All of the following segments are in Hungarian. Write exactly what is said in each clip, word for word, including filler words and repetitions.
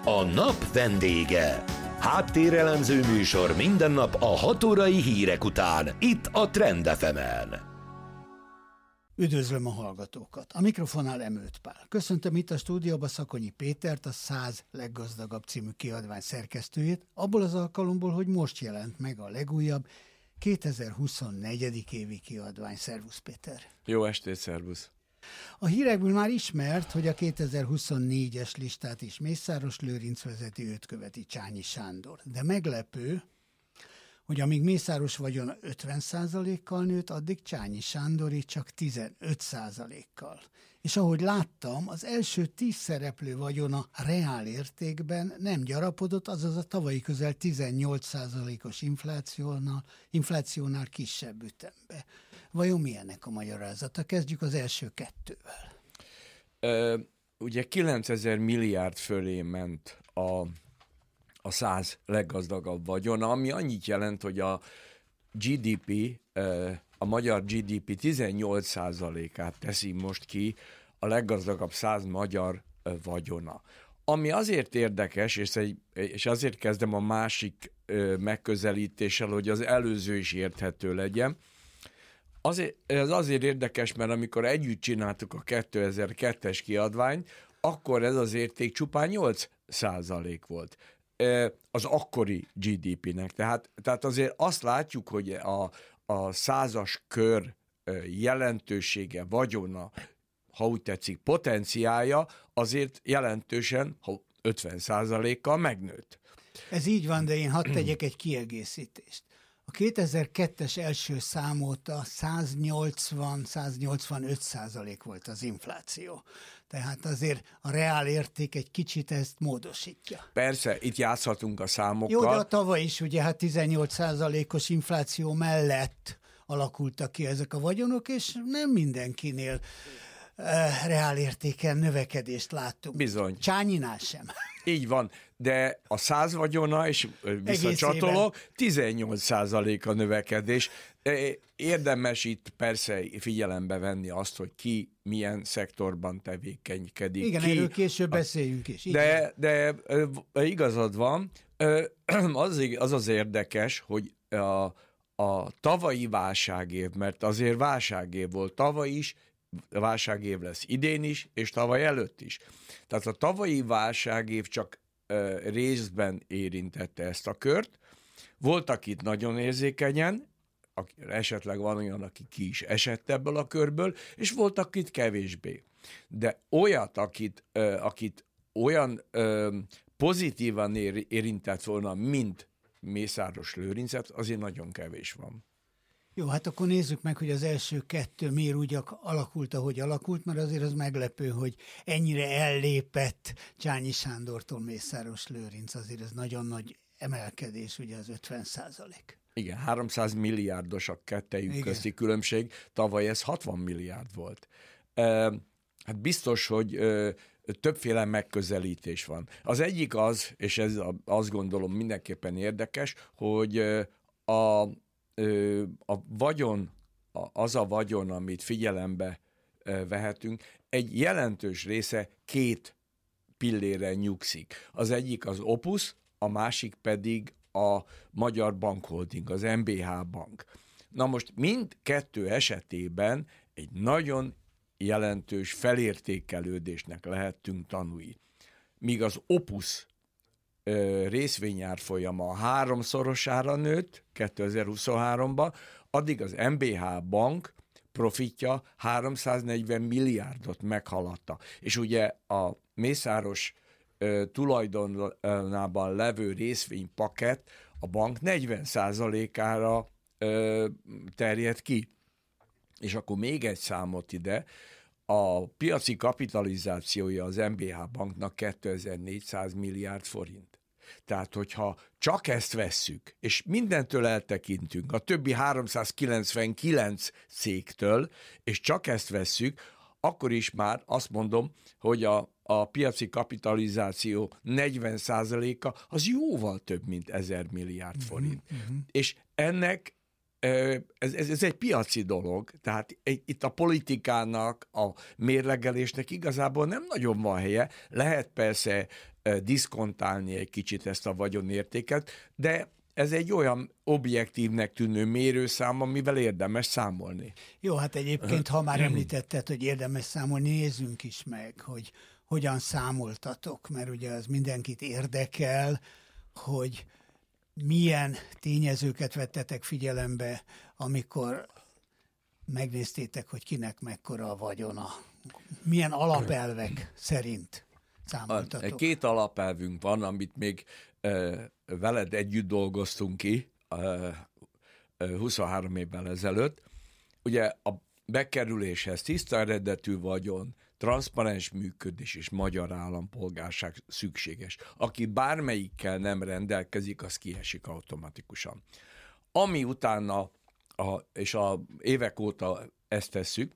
A nap vendége. Háttérelemző műsor minden nap a hat órai hírek után, itt a Trend ef emen. Üdvözlöm a hallgatókat! A mikrofonnál Emőt Pál. Köszöntöm itt a stúdióban Szakonyi Pétert, a száz leggazdagabb című kiadvány szerkesztőjét, abból az alkalomból, hogy most jelent meg a legújabb kétezer-huszonnégy. évi kiadvány. Szervusz, Péter! Jó estét, szervusz! A hírekből már ismert, hogy a kétezer-huszonnégyes listát is Mészáros Lőrinc vezeti, őt követi Csányi Sándor. De meglepő, hogy amíg Mészáros vagyona ötven százalékkal nőtt, addig Csányi Sándori csak tizenöt százalékkal. És ahogy láttam, az első tíz szereplő vagyona reál értékben nem gyarapodott, azaz a tavalyi közel tizennyolc százalékos inflációnál, inflációnál kisebb ütembe. Vajon mi ennek a magyarázata? Kezdjük az első kettővel. Ö, ugye kilencezer milliárd fölé ment a a száz leggazdagabb vagyona, ami annyit jelent, hogy a gé dé pé, a magyar gé dé pé tizennyolc százalékát teszi most ki a leggazdagabb száz magyar vagyona. Ami azért érdekes, és, egy, és azért kezdem a másik megközelítéssel, hogy az előző is érthető legyen. Azért, ez azért érdekes, mert amikor együtt csináltuk a kétezer-kettes kiadványt, akkor ez az érték csupán nyolc százalék volt az akkori gé dé pének. Tehát, tehát azért azt látjuk, hogy a, a százas kör jelentősége, vagyona, ha úgy tetszik, potenciálja azért jelentősen, ha ötven százalékkal megnőtt. Ez így van, de én hadd tegyek egy kiegészítést. A kétezer-kettes első szám óta száznyolcvan-száznyolcvanöt százalék volt az infláció. Tehát azért a reál érték egy kicsit ezt módosítja. Persze, itt játszhatunk a számokkal. Jó, de a tavaly is ugye hát tizennyolc százalékos infláció mellett alakultak ki ezek a vagyonok, és nem mindenkinél uh, reál értéken növekedést láttunk. Bizony. Csányinál sem. Így van, de a száz vagyona, és visszacsatolok, tizennyolc százalék a növekedés. Érdemes itt persze figyelembe venni azt, hogy ki milyen szektorban tevékenykedik. Igen, ki, erről később beszéljünk is. De, de igazad van, az, az az érdekes, hogy a, a tavalyi válságév, mert azért válságév volt tavaly is, válságév lesz idén is, és tavaly előtt is. Tehát a tavalyi válságév csak uh, részben érintette ezt a kört. Voltak itt nagyon érzékenyen, aki, esetleg van olyan, aki ki is esett ebből a körből, és voltak itt kevésbé. De olyat, akit, uh, akit olyan uh, pozitívan ér, érintett volna, mint Mészáros Lőrincet, azért nagyon kevés van. Jó, hát akkor nézzük meg, hogy az első kettő miért úgy alakult, ahogy alakult, mert azért az meglepő, hogy ennyire ellépett Csányi Sándortól Mészáros Lőrinc, azért ez nagyon nagy emelkedés, ugye az ötven százalék. Igen, háromszáz milliárdos a kettejük közti különbség, tavaly ez hatvan milliárd volt. Hát biztos, hogy többféle megközelítés van. Az egyik az, és ez azt gondolom mindenképpen érdekes, hogy a a vagyon, az a vagyon, amit figyelembe vehetünk, egy jelentős része két pilléren nyugszik. Az egyik az Opus, a másik pedig a Magyar Bankholding, az em bé há Bank. Na most mindkettő esetében egy nagyon jelentős felértékelődésnek lehettünk tanúi. Míg az Opus részvényárfolyama háromszorosára nőtt kétezer-huszonháromban, addig az em bé há Bank profitja háromszáznegyven milliárdot meghaladta. És ugye a Mészáros ö, tulajdonában levő részvénypakett a bank negyven százalékára ö, terjed ki. És akkor még egy számot ide, a piaci kapitalizációja az em bé há Banknak kétezer-négyszáz milliárd forint. Tehát, hogyha csak ezt vesszük, és mindentől eltekintünk, a többi háromszázkilencvenkilenc cégtől, és csak ezt vesszük, akkor is már azt mondom, hogy a, a piaci kapitalizáció negyven százaléka az jóval több, mint ezer milliárd forint. Uh-huh. És ennek Ez, ez, ez egy piaci dolog, tehát egy, itt a politikának, a mérlegelésnek igazából nem nagyon van helye. Lehet persze diszkontálni egy kicsit ezt a vagyonértéket, de ez egy olyan objektívnek tűnő mérőszám, amivel érdemes számolni. Jó, hát egyébként, ha már említetted, hogy érdemes számolni, nézzünk is meg, hogy hogyan számoltatok, mert ugye az mindenkit érdekel, hogy milyen tényezőket vettetek figyelembe, amikor megnéztétek, hogy kinek mekkora a vagyona. Milyen alapelvek szerint számoltatok? Két alapelvünk van, amit még uh, veled együtt dolgoztunk ki uh, uh, huszonhárom évvel ezelőtt. Ugye a bekerüléshez tiszta eredetű vagyon, transzparens működés és magyar állampolgárság szükséges. Aki bármelyikkel nem rendelkezik, az kiesik automatikusan. Ami utána, a, és a évek óta ezt tesszük,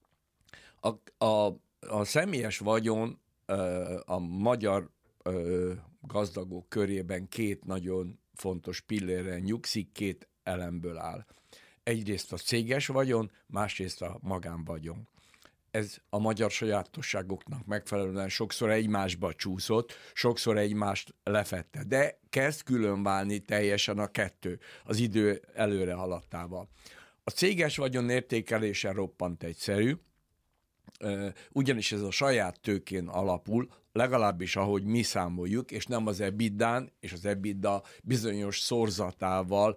a, a, a személyes vagyon a magyar gazdagok körében két nagyon fontos pilléren nyugszik, két elemből áll. Egyrészt a céges vagyon, másrészt a magánvagyon. Ez a magyar sajátosságoknak megfelelően sokszor egymásba csúszott, sokszor egymást lefette, de kezd külön válni teljesen a kettő az idő előre haladtával. A céges vagyon értékelése roppant egyszerű, ugyanis ez a saját tőkén alapul, legalábbis ahogy mi számoljuk, és nem az EBITDA-n és az EBITDA bizonyos szorzatával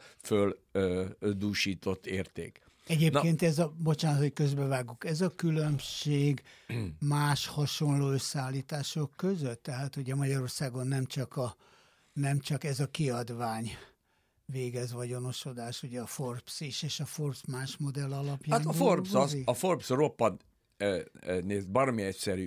földúsított érték. Egyébként Na, ez a, bocsánat, hogy közbevágok, ez a különbség más hasonló összeállítások között? Tehát ugye Magyarországon nem csak, a, nem csak ez a kiadvány végez vagyonosodás, ugye a Forbes is, és a Forbes más modell alapján Hát a Forbes, az, a Forbes roppant, nézd, baromi egyszerű.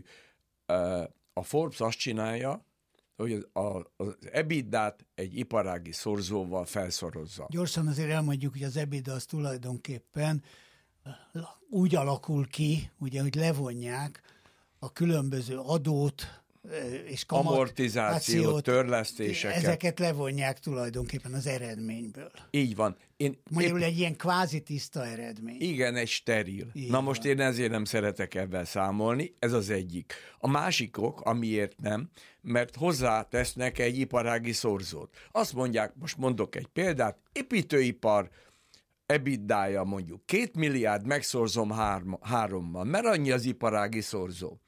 A Forbes azt csinálja, hogy az EBITDA-t egy iparági szorzóval felszorozza. Gyorsan azért elmondjuk, hogy az EBITDA az tulajdonképpen úgy alakul ki, ugye, hogy levonják a különböző adót és kamat, amortizációt, törlesztéseket. Ezeket levonják tulajdonképpen az eredményből. Így van. Én Magyarul épp... egy ilyen kvázi tiszta eredmény. Igen, egy steril. Így Na most van. Én ezért nem szeretek ebben számolni, ez az egyik. A másik ok, amiért nem, mert hozzátesznek egy iparági szorzót. Azt mondják, most mondok egy példát, építőipar EBITDA-ja mondjuk két milliárd, megszorzom három, hárommal, mert annyi az iparági szorzó.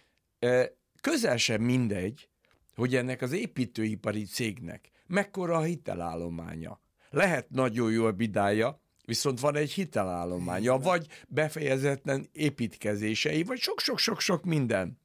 Közel sem mindegy, hogy ennek az építőipari cégnek mekkora a hitelállománya. Lehet nagyon jó EBITDA-ja, viszont van egy hitelállománya, vagy befejezetlen építkezései, vagy sok-sok-sok-sok minden.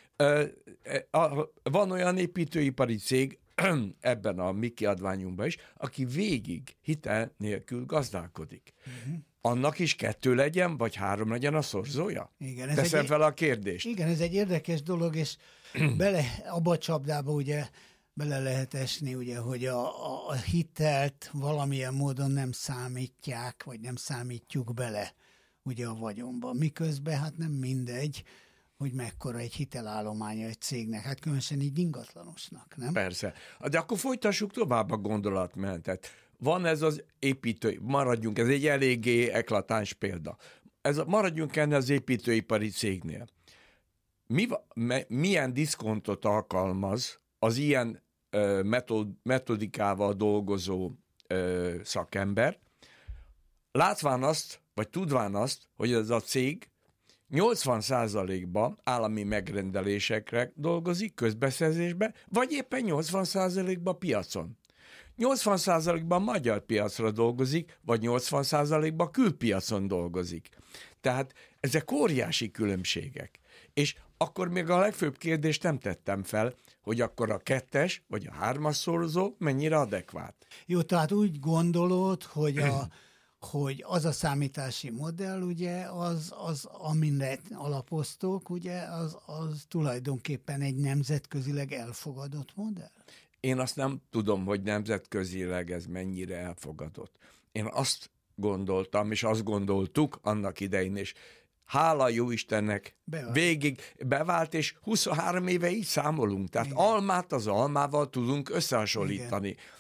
Van olyan építőipari cég, ebben a mi kiadványunkban is, aki végig hitel nélkül gazdálkodik. Uh-huh. Annak is kettő legyen, vagy három legyen a szorzója? Igen, ez Teszem egy, fel a kérdést. Igen, ez egy érdekes dolog, és bele, abba a csapdába ugye bele lehet esni, ugye, hogy a, a, a hitelt valamilyen módon nem számítják, vagy nem számítjuk bele ugye a vagyonba. Miközben hát nem mindegy, hogy mekkora egy hitelállománya egy cégnek. Hát különösen így ingatlanosnak, nem? Persze. De akkor folytassuk tovább a gondolatmenetet. Van ez az építő, maradjunk, ez egy eléggé eklatáns példa. Ez a, maradjunk ennél az építőipari cégnél. Mi, me, milyen diszkontot alkalmaz az ilyen ö, metod, metodikával dolgozó ö, szakember, látván azt, vagy tudván azt, hogy ez a cég nyolcvan százalékban állami megrendelésekre dolgozik, közbeszerzésbe, vagy éppen nyolcvan százalékban piacon. nyolcvan százalékban magyar piacra dolgozik, vagy nyolcvan százalékban külpiacon dolgozik. Tehát ezek óriási különbségek. És akkor még a legfőbb kérdést nem tettem fel, hogy akkor a kettes vagy a hármas szorzó mennyire adekvát. Jó, tehát úgy gondolod, hogy a hogy az a számítási modell, ugye, az, az amire alapoztok, ugye, az, az tulajdonképpen egy nemzetközileg elfogadott modell? Én azt nem tudom, hogy nemzetközileg ez mennyire elfogadott. Én azt gondoltam, és azt gondoltuk annak idején, és hála jó Istennek bevált. végig bevált, és huszonhárom éve így számolunk. Tehát igen. Almát az almával tudunk összehasonlítani. Igen.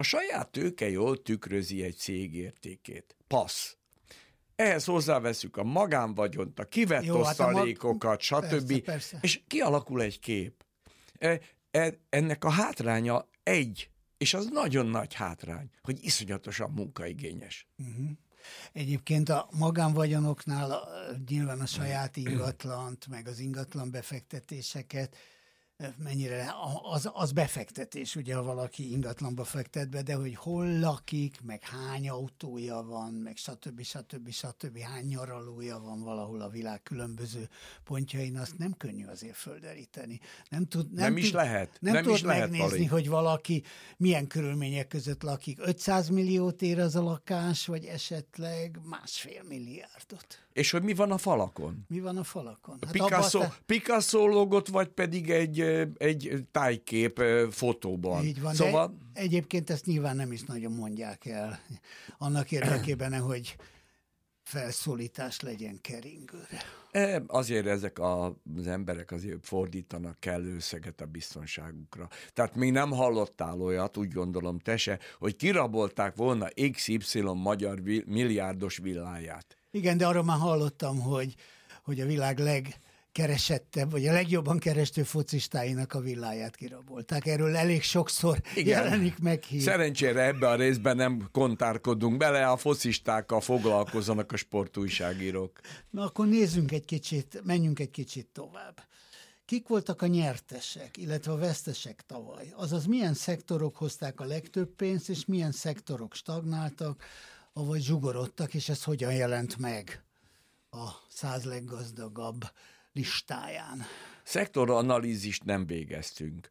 A saját tőke jól tükrözi egy cég értékét. Passz. Ehhez hozzáveszünk a magánvagyont, a kivett Jó, osztalékokat, hát stb. Persze, persze. És kialakul egy kép. E, e, ennek a hátránya egy, és az nagyon nagy hátrány, hogy iszonyatosan munkaigényes. Uh-huh. Egyébként a magánvagyonoknál nyilván a saját ingatlant, meg az ingatlan befektetéseket, mennyire az, az befektetés, ugye, ha valaki ingatlanba fektet be, de hogy hol lakik, meg hány autója van, meg stb. stb. stb. Hány nyaralója van valahol a világ különböző pontjain, azt nem könnyű azért földeríteni. Nem, tud, nem, nem tud, is lehet. Nem, nem tud is lehet megnézni, valami. hogy valaki milyen körülmények között lakik. ötszáz milliót ér az a lakás, vagy esetleg másfél milliárdot. És hogy mi van a falakon? Mi van a falakon? Hát Picasso, te... Picasso logott, vagy pedig egy, egy tájkép fotóban. Így van, szóval... de egyébként ezt nyilván nem is nagyon mondják el. Annak érdekében, hogy felszólítás legyen keringőre. Azért ezek az emberek azért fordítanak kellő összeget a biztonságukra. Tehát még nem hallottál olyat, úgy gondolom te se, hogy kirabolták volna iksz ipszilon magyar milliárdos villáját. Igen, de arról már hallottam, hogy, hogy a világ legkeresettebb, vagy a legjobban kerestő focistáinak a villáját kirabolták. Erről elég sokszor Igen. jelenik meg hír. Szerencsére ebbe a részben nem kontárkodunk bele, a focistákkal foglalkozzanak a sportújságírók. Na akkor nézzünk egy kicsit, menjünk egy kicsit tovább. Kik voltak a nyertesek, illetve a vesztesek tavaly? Azaz milyen szektorok hozták a legtöbb pénzt, és milyen szektorok stagnáltak, avagy zsugorodtak, és ez hogyan jelent meg a száz leggazdagabb listáján? Szektoranalízist nem végeztünk.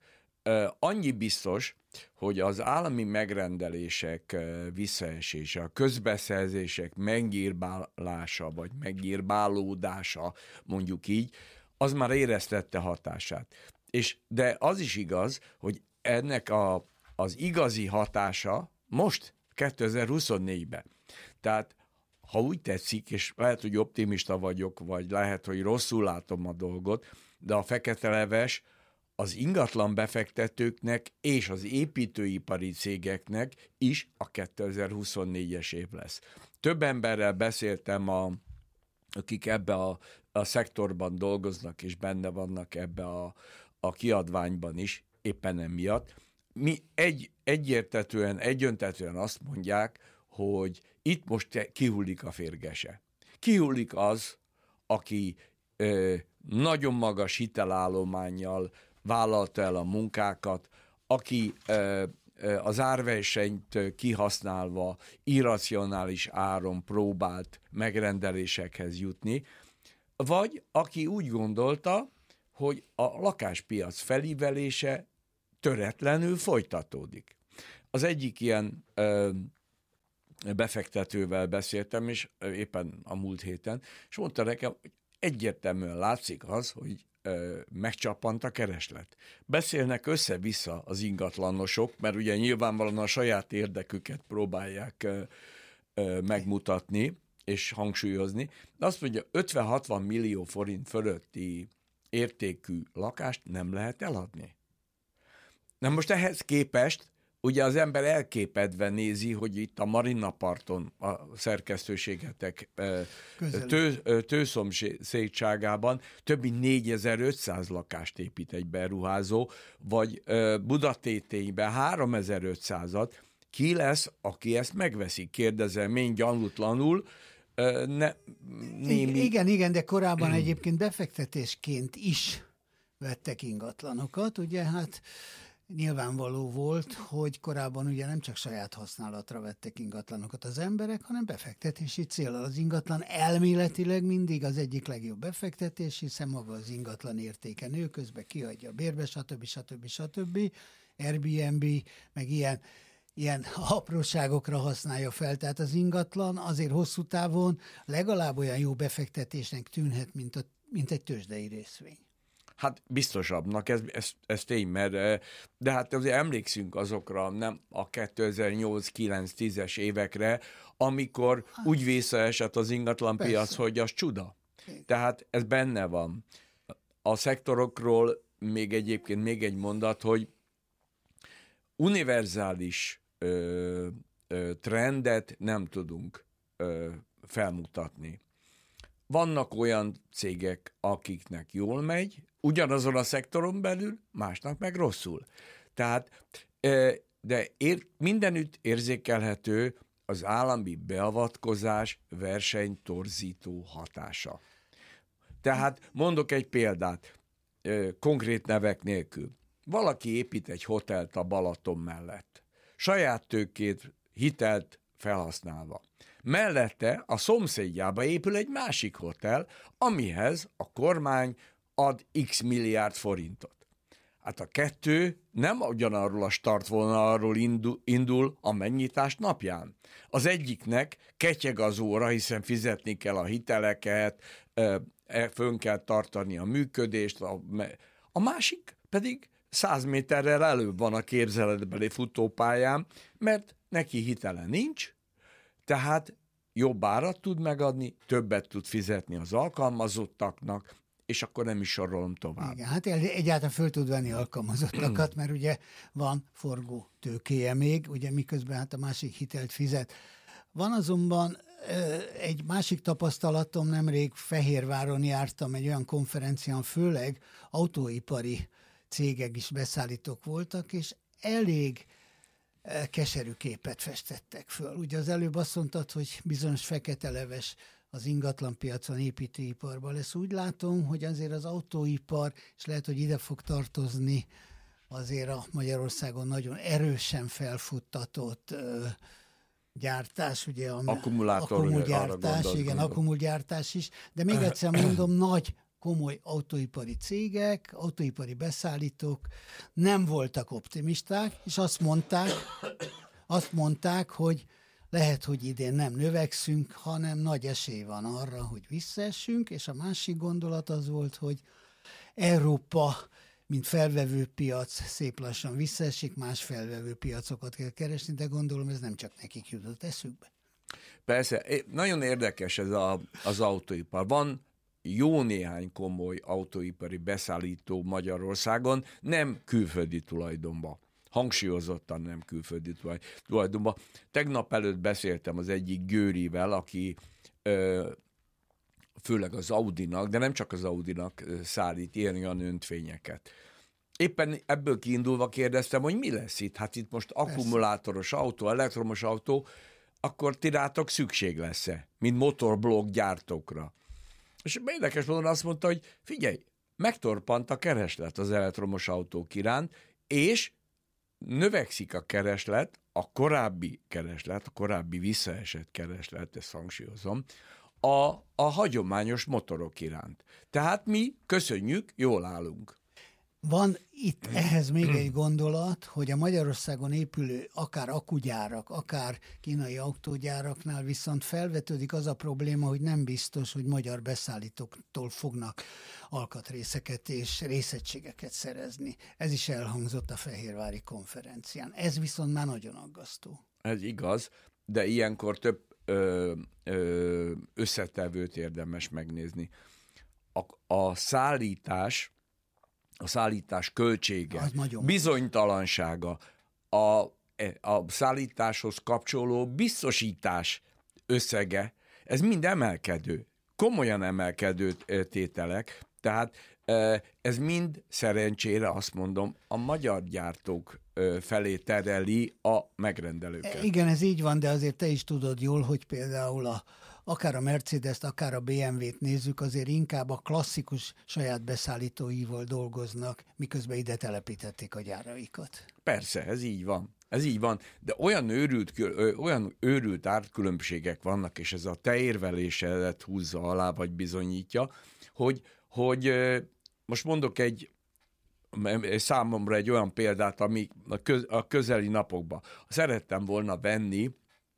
Annyi biztos, hogy az állami megrendelések visszaesése, a közbeszerzések megnyírbálása, vagy megnyírbálódása, mondjuk így, az már éreztette hatását. És, de az is igaz, hogy ennek a, az igazi hatása most kétezer-huszonnégyben. Tehát, ha úgy tetszik, és lehet, hogy optimista vagyok, vagy lehet, hogy rosszul látom a dolgot, de a fekete leves az ingatlan befektetőknek és az építőipari cégeknek is a kétezer-huszonnégyes év lesz. Több emberrel beszéltem, a, akik ebbe a, a szektorban dolgoznak, és benne vannak ebbe a, a kiadványban is, éppen emiatt. Mi egy, egyértetően, egyöntetően azt mondják, hogy itt most kihullik a férgese. Kihullik az, aki ö, nagyon magas hitelállománnyal vállalta el a munkákat, aki ö, ö, az árversenyt kihasználva irracionális áron próbált megrendelésekhez jutni, vagy aki úgy gondolta, hogy a lakáspiac felívelése töretlenül folytatódik. Az egyik ilyen ö, befektetővel beszéltem, és éppen a múlt héten, és mondta nekem, hogy egyértelműen látszik az, hogy ö, megcsappant a kereslet. Beszélnek össze-vissza az ingatlanosok, mert ugye nyilvánvalóan a saját érdeküket próbálják ö, ö, megmutatni és hangsúlyozni. De azt mondja, ötven-hatvan millió forint fölötti értékű lakást nem lehet eladni. Na most ehhez képest ugye az ember elképedve nézi, hogy itt a Marina parton, a szerkesztőségetek tő, tőszomszédságában több mint négyezer-ötszáz lakást épít egy beruházó, vagy Budatétényben háromezer-ötszázat. Ki lesz, aki ezt megveszi? Kérdezem én gyanútlanul. Ne, némi... Igen, igen, de korábban egyébként befektetésként is vettek ingatlanokat, ugye hát nyilvánvaló volt, hogy korábban ugye nem csak saját használatra vettek ingatlanokat az emberek, hanem befektetési célral. Az ingatlan elméletileg mindig az egyik legjobb befektetés, hiszen maga az ingatlan értéke nő, közben kiadja a bérbe, stb. stb. stb. Airbnb, meg ilyen, ilyen apróságokra használja fel. Tehát az ingatlan azért hosszú távon legalább olyan jó befektetésnek tűnhet, mint, a, mint egy tőzsdei részvény. Hát biztosabbnak, ez, ez, ez tény, mert de hát azért emlékszünk azokra, nem a kétezer-nyolc-kilenc-tízes évekre, amikor hát, úgy visszaesett az ingatlanpiac, hogy az csuda. Tehát ez benne van. A szektorokról még egyébként még egy mondat, hogy univerzális ö, ö, trendet nem tudunk ö, felmutatni. Vannak olyan cégek, akiknek jól megy, ugyanazon a szektoron belül, másnak meg rosszul. Tehát, de ér, mindenütt érzékelhető az állami beavatkozás versenytorzító hatása. Tehát mondok egy példát, konkrét nevek nélkül. Valaki épít egy hotelt a Balaton mellett. Saját tőkét, hitelt felhasználva. Mellette a szomszédjába épül egy másik hotel, amihez a kormány ad x milliárd forintot. Hát a kettő nem ugyanarról a startvonalról indul, indul a megnyitás napján. Az egyiknek ketyeg az óra, hiszen fizetni kell a hiteleket, fönn kell tartani a működést, a, a másik pedig száz méterrel előbb van a képzeletbeli futópályán, mert neki hitele nincs, tehát jobb árat tud megadni, többet tud fizetni az alkalmazottaknak, és akkor nem is sorolom tovább. Igen, hát egyáltalán föl tud venni alkalmazottakat, mert ugye van forgó tőkéje még, ugye miközben hát a másik hitelt fizet. Van azonban egy másik tapasztalatom, nemrég Fehérváron jártam egy olyan konferencián, főleg autóipari cégek is beszállítók voltak, és elég keserű képet festettek föl. Ugye az előbb azt mondtad, hogy bizonyos fekete leves az ingatlanpiacon, építőiparban lesz. Úgy látom, hogy azért az autóipar, és lehet, hogy ide fog tartozni azért a Magyarországon nagyon erősen felfuttatott ö, gyártás, ugye a akkumulgyártás, igen, akkumulgyártás is, de még egyszer mondom, nagy komoly autóipari cégek, autóipari beszállítók nem voltak optimisták, és azt mondták, azt mondták, hogy lehet, hogy idén nem növekszünk, hanem nagy esély van arra, hogy visszaessünk, és a másik gondolat az volt, hogy Európa, mint felvevő piac, szép lassan visszaesik, más felvevő piacokat kell keresni, de gondolom ez nem csak nekik jutott eszükbe. Persze, nagyon érdekes ez a, az autóipar. Van jó néhány komoly autóipari beszállító Magyarországon, nem külföldi tulajdonban. Hangsúlyozottan nem külföldi tulajdonban. Tegnap előtt beszéltem az egyik Győrivel, aki ö, főleg az Audinak, de nem csak az Audinak szállít ilyen-olyan öntvényeket. Éppen ebből kiindulva kérdeztem, hogy mi lesz itt? Hát itt most akkumulátoros autó, elektromos autó, akkor ti rátok szükség lesz-e, mint motorblokk gyártókra? És érdekes módon azt mondta, hogy figyelj, megtorpant a kereslet az elektromos autók iránt, és növekszik a kereslet, a korábbi kereslet, a korábbi visszaesett kereslet, ezt hangsúlyozom, a, a hagyományos motorok iránt. Tehát mi, köszönjük, jól állunk. Van itt ehhez még egy gondolat, hogy a Magyarországon épülő akár akkugyárak, akár kínai autógyáraknál viszont felvetődik az a probléma, hogy nem biztos, hogy magyar beszállítóktól fognak alkatrészeket és részegységeket szerezni. Ez is elhangzott a Fehérvári konferencián. Ez viszont már nagyon aggasztó. Ez igaz, de ilyenkor több ö, ö, összetevőt érdemes megnézni. A, a szállítás a szállítás költsége, bizonytalansága, a, a szállításhoz kapcsoló biztosítás összege, ez mind emelkedő, komolyan emelkedő tételek, tehát ez mind szerencsére, azt mondom, a magyar gyártók felé tereli a megrendelőket. Igen, ez így van, de azért te is tudod jól, hogy például a akár a Mercedes-t, akár a bé em vé-t nézzük, azért inkább a klasszikus saját beszállítóival dolgoznak, miközben ide telepítették a gyáraikat. Persze, ez így van. Ez így van, de olyan őrült, olyan őrült árkülönbségek vannak, és ez a te érvelésedet húzza alá, vagy bizonyítja, hogy, hogy most mondok egy számomra egy olyan példát, ami a közeli napokban szerettem volna venni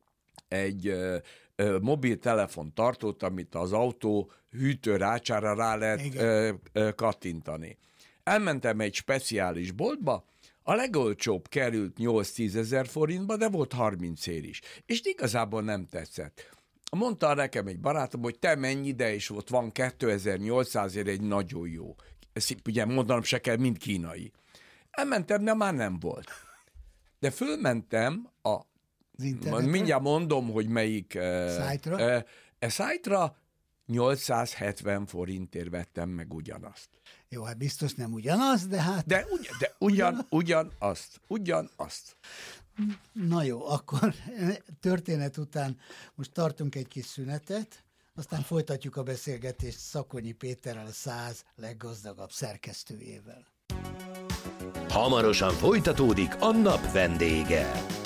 egy mobiltelefon tartót, amit az autó hűtőrácsára rá lehet Igen. kattintani. Elmentem egy speciális boltba, a legolcsóbb került nyolc-tízezer forintba, de volt harminc ér is. És igazából nem tetszett. Mondta nekem egy barátom, hogy te menj ide, és ott van kétezer-nyolcszázért egy nagyon jó. Ezt ugye mondanom se kell, mind kínai. Elmentem, de már nem volt. de fölmentem a, mindjárt mondom, hogy melyik szájtra, e, e szájtra nyolcszázhetven forintért vettem meg ugyanazt. Jó, hát biztos nem ugyanaz, de hát... De, ugy, de ugyan, ugyanazt, ugyanazt. Na jó, akkor történet után most tartunk egy kis szünetet, aztán folytatjuk a beszélgetést Szakonyi Péterrel, a száz leggazdagabb szerkesztőjével. Hamarosan folytatódik a nap vendége.